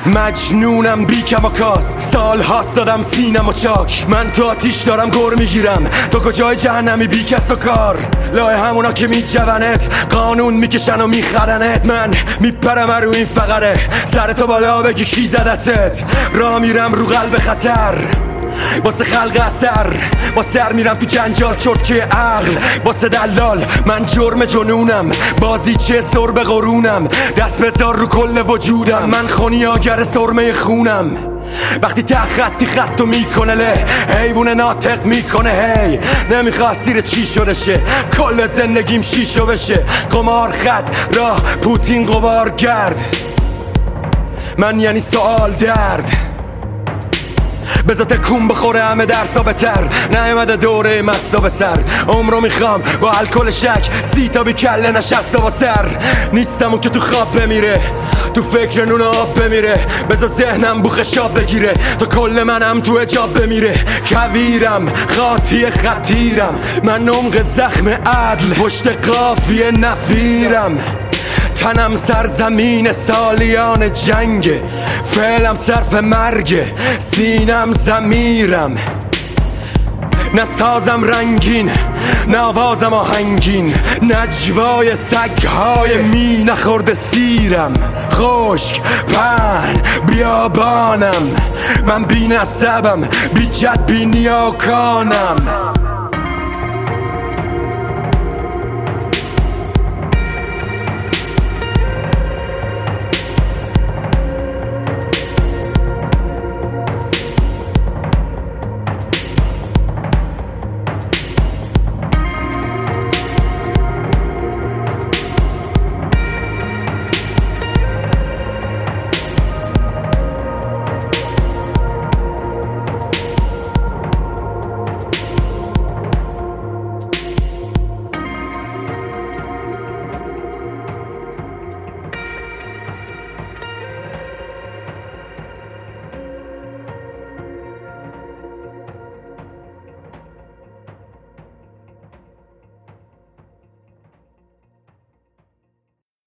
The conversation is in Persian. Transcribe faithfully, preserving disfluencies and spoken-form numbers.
مجنونم بی کم و کاست، سال هاست دادم سینم و چاک. من تو آتیش دارم گر میگیرم، تو کجای جهنمی بی کس و کار. لای همونا که میجونت قانون میکشن و میخرنت. من میپرم رو این فقره، سر تو بالا بگی کی زدتت. را میرم رو قلب خطر واسه خلق اثر، با سر میرم تو جنجال چرتکه عقل واسه دلال. من جرم جنونم، بازی چه سر به قرونم. دست بذار رو کل وجودم، من خونیاگر سرمه خونم. وقتی ته خطی خطو میکنه له، حیوون ناطق میکنه هی. نمیخواست زیر چی شده شه، کل زندگیم شیشو بشه. قمار خط راه پوتین قبار گرد، من یعنی سوال درد. بذار تکون بخوره همه درسا بتر، نیومده دوره مستا به سر. عمرو میخوام با الکل شک، سی تا بی کله نشسته با سر. نیستم اون که تو خواب بمیره، تو فکر نون آب بمیره. بذار ذهنم بوخ شاب بگیره، تا کل منم تو اجاب بمیره. کویرم خاطی خطیرم، من عمق زخم عدل پشت قافیه نفیرم. تنم سرزمین سالیان جنگ، فعلم صرف مرگ، سینم زمیرم. نه سازم رنگین، نه آوازم آهنگین، نجوای سگهای می نخورده سیرم. خشک پهن بیابانم، من بی نسبم، بی جد بی نیاکانم.